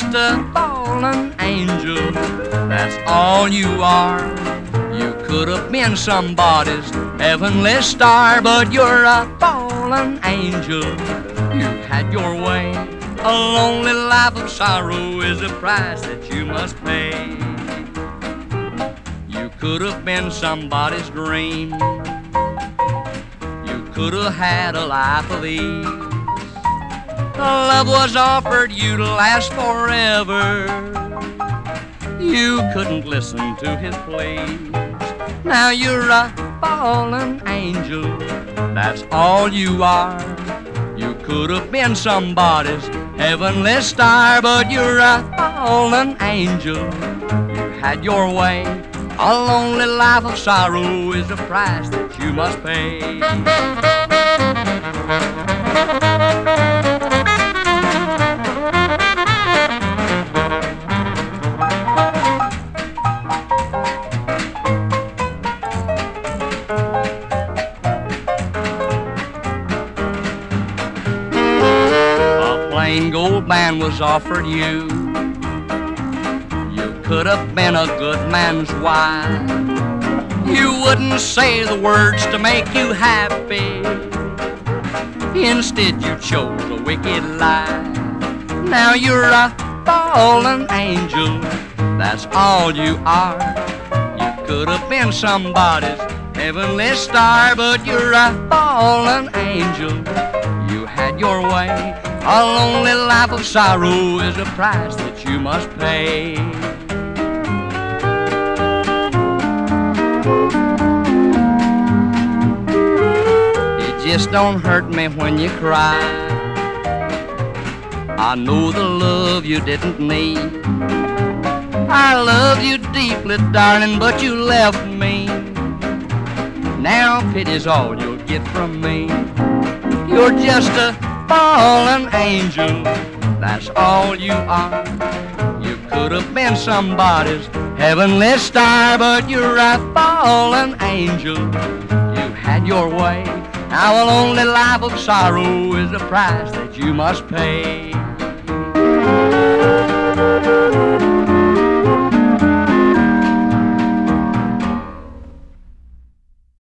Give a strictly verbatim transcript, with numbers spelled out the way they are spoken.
just a fallen angel. That's all you are. You could have been somebody's heavenly star, but you're a fallen angel. You had your way. A lonely life of sorrow is a price that you must pay. You could have been somebody's dream. You could have had a life of ease. Love was offered you to last forever. You couldn't listen to his pleas. Now you're a fallen angel. That's all you are. You could have been somebody's heavenly star, but you're a fallen angel. You had your way. A lonely life of sorrow is a price that you must pay. Gold band was offered you. You could have been a good man's wife. You wouldn't say the words to make you happy. Instead you chose a wicked life. Now you're a fallen angel. That's all you are. You could have been somebody's heavenly star, but you're a fallen angel. You had your way. A lonely life of sorrow is a price that you must pay. It just don't hurt me when you cry. I know the love you didn't need. I loved you deeply, darling, but you left me. Now pity's all you'll get from me. You're just a fallen angel, that's all you are. You could have been somebody's heavenly star, but you're a fallen angel. You had your way. Now a lonely life of sorrow is a price that you must pay.